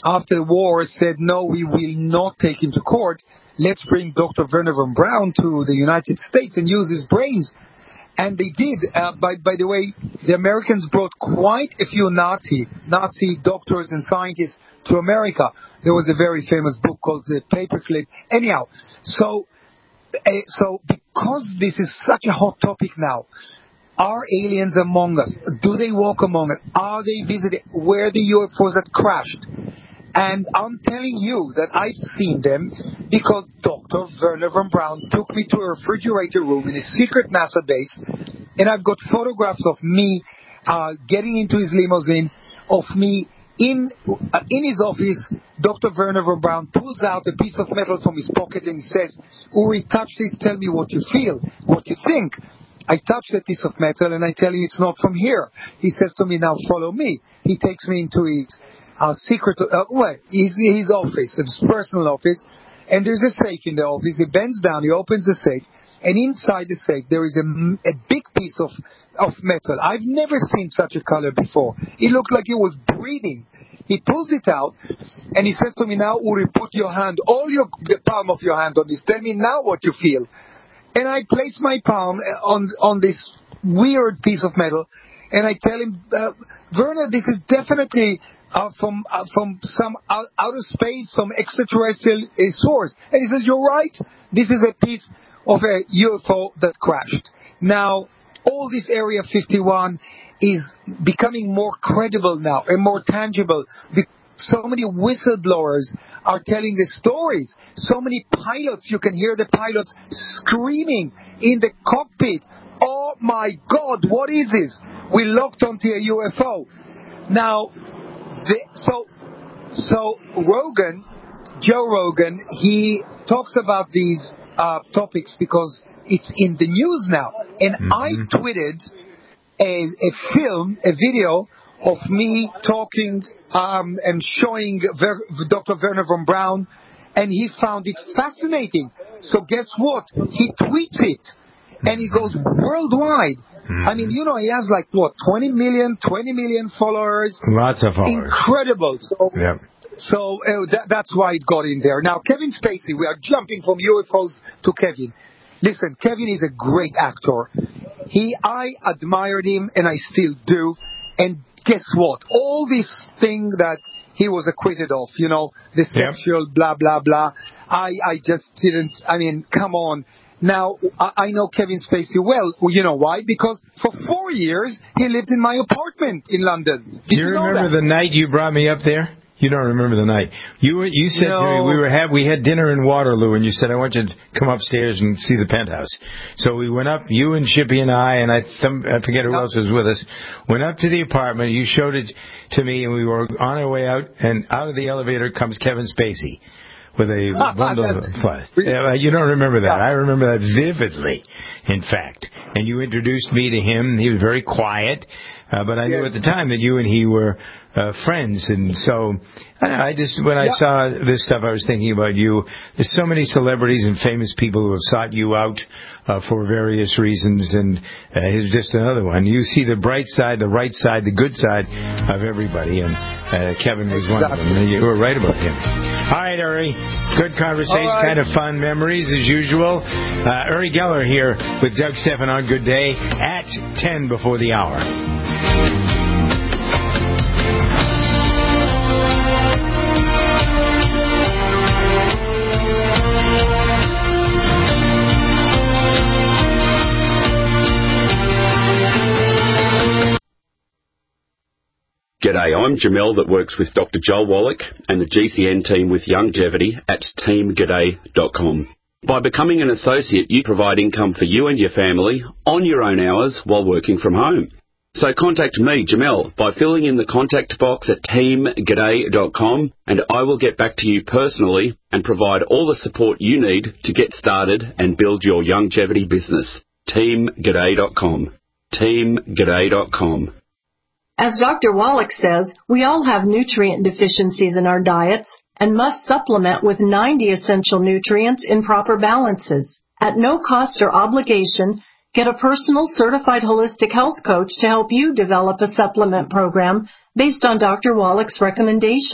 G: after the war said, no, we will not take him to court. Let's bring Doctor Werner von Braun to the United States and use his brains. And they did. Uh, by, by the way, the Americans brought quite a few Nazi, Nazi doctors and scientists to America. There was a very famous book called The Paperclip. Anyhow, so, uh, so because this is such a hot topic now, are aliens among us? Do they walk among us? Are they visiting? Where the U F Os that crashed? And I'm telling you that I've seen them because Doctor Werner von Braun took me to a refrigerator room in a secret NASA base, and I've got photographs of me uh, getting into his limousine, of me in uh, in his office. Doctor Werner von Braun pulls out a piece of metal from his pocket and he says, Uri, touch this, tell me what you feel, what you think. I touch that piece of metal and I tell you it's not from here. He says to me, now follow me. He takes me into his uh, secret, uh, well, his, his office, his personal office, and there's a safe in the office. He bends down, he opens the safe, and inside the safe there is a, a big piece of, of metal. I've never seen such a color before. It looked like it was breathing. He pulls it out, and he says to me, now, Uri, put your hand, all your, the palm of your hand on this. Tell me now what you feel. And I place my palm on on this weird piece of metal, and I tell him, uh, Werner, this is definitely uh, from uh, from some out, outer space, some extraterrestrial uh, source. And he says, you're right. This is a piece of a U F O that crashed. Now, all this Area fifty-one is becoming more credible now and more tangible. The, so many whistleblowers are telling the stories. So many pilots, you can hear the pilots screaming in the cockpit, oh my God, what is this? We locked onto a U F O. Now, the, so, so Rogan, Joe Rogan, he talks about these uh, topics because it's in the news now. And mm-hmm. I tweeted a, a film, a video of me talking um, and showing Ver, Doctor Werner von Braun, and he found it fascinating. So guess what? He tweets it, and it goes worldwide. Mm-hmm. I mean, you know, he has like, what, twenty million, twenty million followers?
B: Lots of followers.
G: Incredible. So,
B: yep.
G: so uh, that, that's why it got in there. Now, Kevin Spacey, we are jumping from U F Os to Kevin. Listen, Kevin is a great actor. He, I admired him, and I still do. And guess what? All this thing that he was acquitted of, you know, the sexual yep. blah, blah, blah, I, I just didn't, I mean, come on. Now, I, I know Kevin Spacey well. You know why? Because for four years, he lived in my apartment in London. Did
B: Do you,
G: you know
B: remember
G: that?
B: the night you brought me up there? You don't remember the night. You were, you said
G: no.
B: to me, we were have, we had dinner in Waterloo, and you said, I want you to come upstairs and see the penthouse. So we went up, you and Shippy and I, and I, th- I forget who no. else was with us, went up to the apartment. You showed it to me, and we were on our way out, and out of the elevator comes Kevin Spacey with a bundle of flies. Yeah, you don't remember that. I remember that vividly, in fact. And you introduced me to him. He was very quiet. Uh, but I yes. knew at the time that you and he were uh, friends, and so I, don't know, I just when I yeah. saw this stuff, I was thinking about you. There's so many celebrities and famous people who have sought you out uh, for various reasons, and uh, he's just another one. You see the bright side, the right side, the good side of everybody, and uh, Kevin was one exactly. of them. You were right about him. All right, Uri, good conversation, right. kind of fun memories as usual. Uh, Uri Geller here with Doug Stephan on Good Day at ten before the hour.
E: G'day, I'm Jamel that works with Doctor Joel Wallach and the G C N team with Longevity at team g'day dot com. By becoming an associate, you provide income for you and your family on your own hours while working from home. So contact me, Jamel, by filling in the contact box at team g'day dot com, and I will get back to you personally and provide all the support you need to get started and build your longevity business. team g'day dot com. team g'day dot com.
F: As Doctor Wallach says, we all have nutrient deficiencies in our diets and must supplement with ninety essential nutrients in proper balances. At no cost or obligation, get a personal certified holistic health coach to help you develop a supplement program based on Doctor Wallach's recommendations.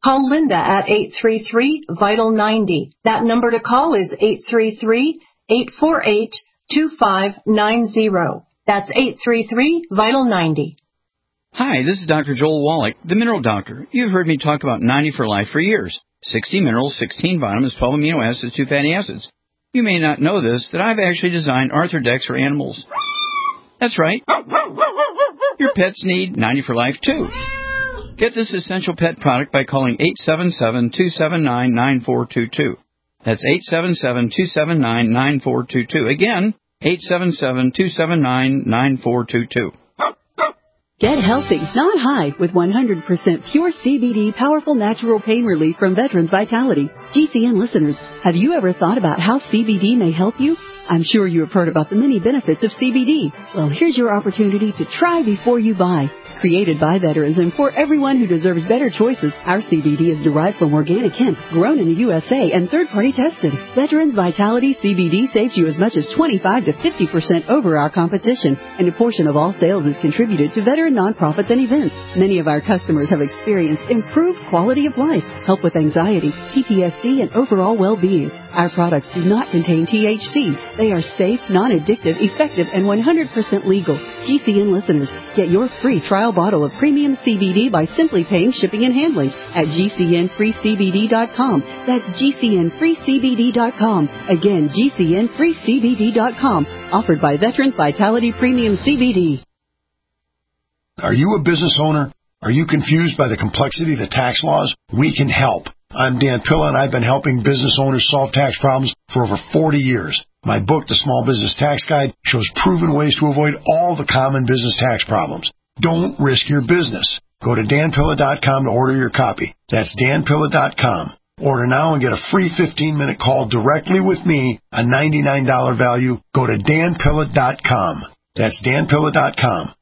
F: Call Linda at eight three three, VITAL ninety. That number to call is eight three three, eight four eight, two five nine zero. That's eight three three, VITAL ninety.
H: Hi, this is Doctor Joel Wallach, the Mineral Doctor. You've heard me talk about ninety for Life for years. sixty minerals, sixteen vitamins, twelve amino acids, two fatty acids. You may not know this, that I've actually designed Arthrodex for animals. That's right. Your pets need ninety for Life, too. Get this essential pet product by calling eight seven seven, two seven nine, nine four two two. That's eight seven seven, two seven nine, nine four two two. Again, eight seven seven, two seven nine, nine four two two.
I: Get healthy, not high, with one hundred percent pure C B D powerful natural pain relief from Veterans Vitality. G C N listeners, have you ever thought about how C B D may help you? I'm sure you have heard about the many benefits of C B D. Well, here's your opportunity to try before you buy. Created by veterans and for everyone who deserves better choices, our C B D is derived from organic hemp, grown in the U S A and third-party tested. Veterans Vitality C B D saves you as much as twenty-five to fifty percent over our competition, and a portion of all sales is contributed to veteran nonprofits and events. Many of our customers have experienced improved quality of life, help with anxiety, P T S D, and overall well-being. Our products do not contain T H C. They are safe, non-addictive, effective, and one hundred percent legal. G C N listeners, get your free trial bottle of premium C B D by simply paying shipping and handling at G C N free C B D dot com. That's G C N free C B D dot com. Again, G C N free C B D dot com. Offered by Veterans Vitality Premium C B D.
J: Are you a business owner? Are you confused by the complexity of the tax laws? We can help. I'm Dan Pilla, and I've been helping business owners solve tax problems for over forty years. My book, The Small Business Tax Guide, shows proven ways to avoid all the common business tax problems. Don't risk your business. Go to Dan Pilla dot com to order your copy. That's Dan Pilla dot com. Order now and get a free fifteen-minute call directly with me, a ninety-nine dollars value. Go to Dan Pilla dot com. That's Dan Pilla dot com.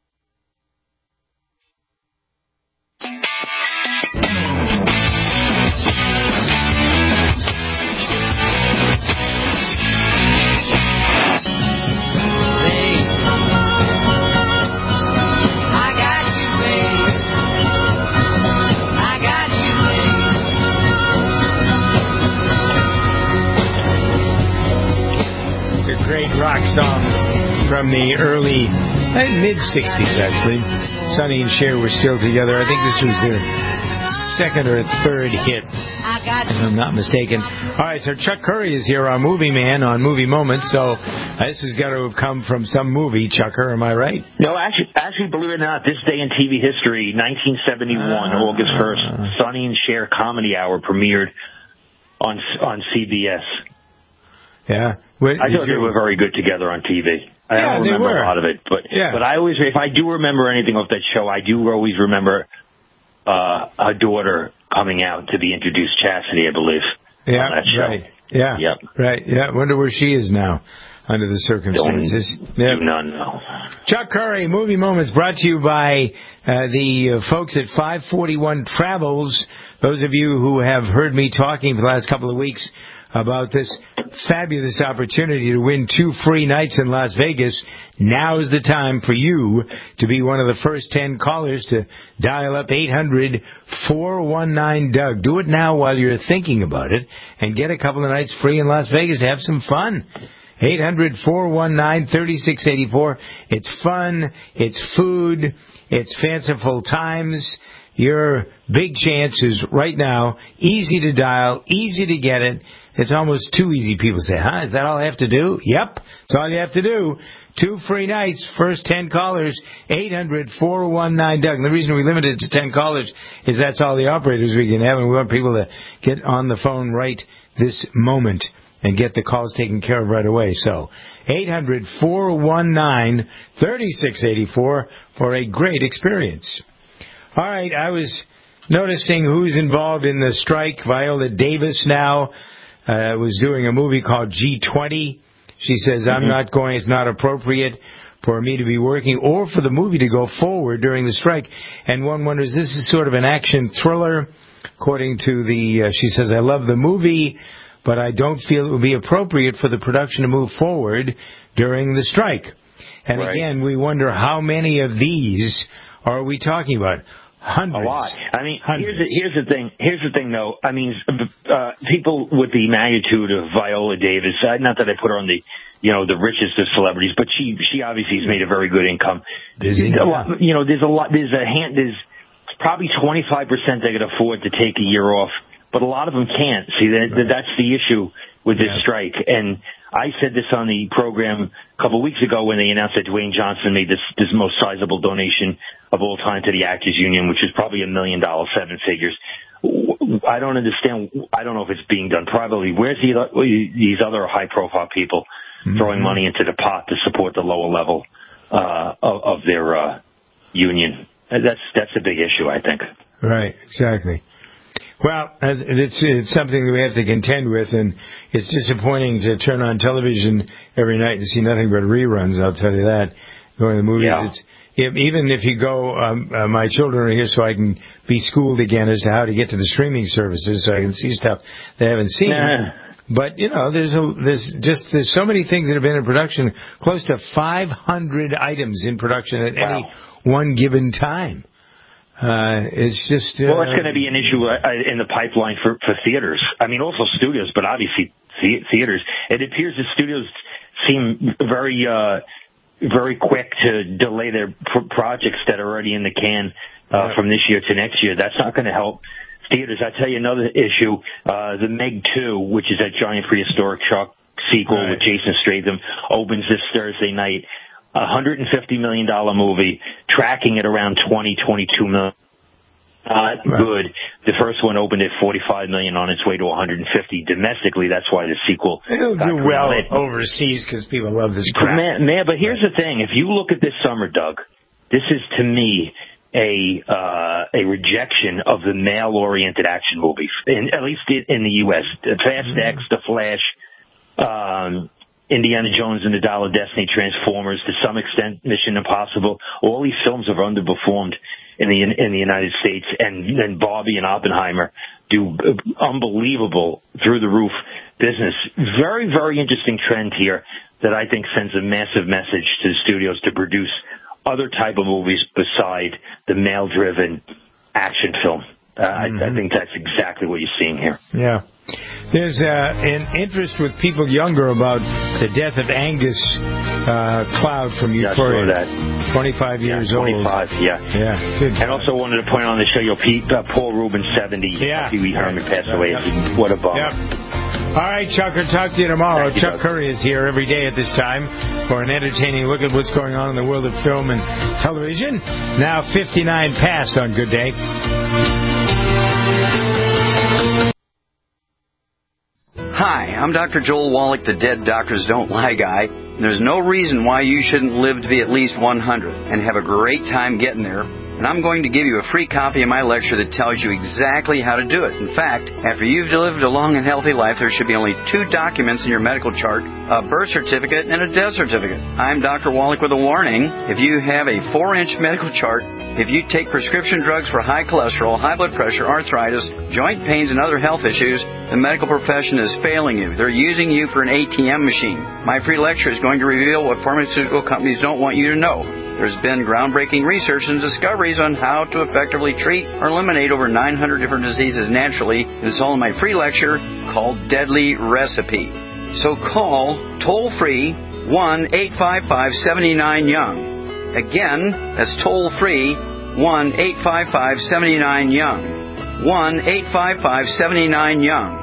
B: Great rock song from the early, uh, mid-sixties, actually. Sonny and Cher were still together. I think this was their second or third hit, if I'm not mistaken. All right, so Chuck Curry is here, our movie man, on Movie Moments. So uh, this has got to have come from some movie, Chucker, am I right?
K: No, actually, actually, believe it or not, this day in T V history, nineteen seventy-one, uh, August first, Sonny and Cher Comedy Hour premiered on on C B S.
B: Yeah. What,
K: I thought they were very good together on T V. I
B: yeah,
K: don't remember a lot of it, but
B: yeah.
K: but I always, if I do remember anything of that show, I do always remember uh, a daughter coming out to be introduced, Chastity, I believe.
B: Yeah,
K: on that show.
B: right. Yeah,
K: yep.
B: right. Yeah, wonder where she is now under the circumstances.
K: Don't,
B: yep.
K: do not know.
B: Chuck Curry, Movie Moments, brought to you by uh, the uh, folks at five forty-one Travels. Those of you who have heard me talking for the last couple of weeks about this fabulous opportunity to win two free nights in Las Vegas, now is the time for you to be one of the first ten callers to dial up eight hundred, four one nine, D O U G. Do it now while you're thinking about it and get a couple of nights free in Las Vegas to have some fun. eight hundred, four one nine, three six eight four. It's fun, it's food, it's fanciful times. Your big chance is right now, easy to dial, easy to get it. It's almost too easy. People say, huh, is that all I have to do? Yep, that's all you have to do. Two free nights, first ten callers, eight hundred, four one nine, D O U G. And the reason we limit it to ten callers is that's all the operators we can have, and we want people to get on the phone right this moment and get the calls taken care of right away. So, eight hundred, four one nine, three six eight four for a great experience. All right, I was noticing who's involved in the strike. Viola Davis now uh, was doing a movie called G twenty. She says, I'm not going, it's not appropriate for me to be working or for the movie to go forward during the strike. And one wonders, this is sort of an action thriller. According to the, uh, she says, I love the movie, but I don't feel it would be appropriate for the production to move forward during the strike. And
K: right.
B: again, we wonder how many of these are we talking about? Hundreds.
K: A lot. I mean,
B: Hundreds.
K: here's the, here's the thing. Here's the thing, though. I mean, uh, people with the magnitude of Viola Davis. Uh, not that I put her on the, you know, the richest of celebrities, but she she obviously has made a very good income.
B: There's
K: a lot, you know, there's a lot. There's a hand. There's probably twenty-five percent they could afford to take a year off, but a lot of them can't. See, that, right. that's the issue with this yeah. strike. And I said this on the program a couple of weeks ago when they announced that Dwayne Johnson made this this most sizable donation of all time to the Actors Union, which is probably a million dollars, seven figures. I don't understand. I don't know if it's being done privately. Where's the, these other high-profile people mm-hmm. throwing money into the pot to support the lower level uh, of, of their uh, union? That's that's a big issue, I think.
B: Right, exactly. Well, it's it's something that we have to contend with, and it's disappointing to turn on television every night and see nothing but reruns. I'll tell you that. Going to the movies,
K: yeah.
B: it's if, even if you go. Um, uh, my children are here, so I can be schooled again as to how to get to the streaming services, so I can see stuff they haven't seen.
K: Nah.
B: But you know, there's a there's just there's so many things that have been in production. Close to five hundred items in production at wow. any one given time. Uh, it's just... Uh,
K: well, it's going to be an issue uh, in the pipeline for, for theaters. I mean, also studios, but obviously the- theaters. It appears the studios seem very, uh, very quick to delay their pr- projects that are already in the can uh, yeah. from this year to next year. That's not going to help theaters. I tell you another issue, uh, the Meg two, which is that giant prehistoric shark sequel right. with Jason Statham, opens this Thursday night. A one hundred fifty million dollars movie, tracking at around twenty, twenty-two million. Not right. good. The first one opened at forty-five million on its way to one hundred fifty domestically. That's why the sequel
B: It'll
K: got
B: do well
K: lit.
B: overseas because people love this crap.
K: Man, man, but here's the thing. If you look at this summer, Doug, this is to me a uh, a rejection of the male-oriented action movies, in, at least in the U S Fast mm-hmm. X, The Flash, um, Indiana Jones and the Dial of Destiny, Transformers, to some extent Mission Impossible. All these films have underperformed in the in the United States, and then Barbie and Oppenheimer do unbelievable through the roof business. Very, very interesting trend here that I think sends a massive message to the studios to produce other type of movies beside the male-driven action film. Uh, mm-hmm. I, I think that's exactly what you're seeing here.
B: Yeah. There's uh, an interest with people younger about the death of Angus uh, Cloud from Euphoria.
K: Yeah, I saw that.
B: twenty-five
K: yeah,
B: years
K: twenty-five,
B: old.
K: yeah.
B: Yeah. Good.
K: And also wanted to point out on the show, you know, Pete, uh, Paul Rubin, seventy.
B: Yeah.
K: Pee Wee Herman passed away.
B: Yep.
K: What a bummer.
B: Yep. All right, Chuck, I'll talk to you tomorrow.
K: You,
B: Chuck
K: Doug.
B: Curry is here every day at this time for an entertaining look at what's going on in the world of film and television. Now fifty-nine past on Good Day.
H: Hi, I'm Doctor Joel Wallach, the Dead Doctors Don't Lie guy. And there's no reason why you shouldn't live to be at least one hundred and have a great time getting there. And I'm going to give you a free copy of my lecture that tells you exactly how to do it. In fact, after you've lived a long and healthy life, there should be only two documents in your medical chart, a birth certificate and a death certificate. I'm Doctor Wallach with a warning. If you have a four-inch medical chart, if you take prescription drugs for high cholesterol, high blood pressure, arthritis, joint pains, and other health issues, the medical profession is failing you. They're using you for an A T M machine. My free lecture is going to reveal what pharmaceutical companies don't want you to know. There's been groundbreaking research and discoveries on how to effectively treat or eliminate over nine hundred different diseases naturally. It's all in my free lecture called Deadly Recipe. So call toll-free one eight five five, seven nine, young. Again, that's toll-free one eight five five, seven nine, young. one eight five five, seven nine, young.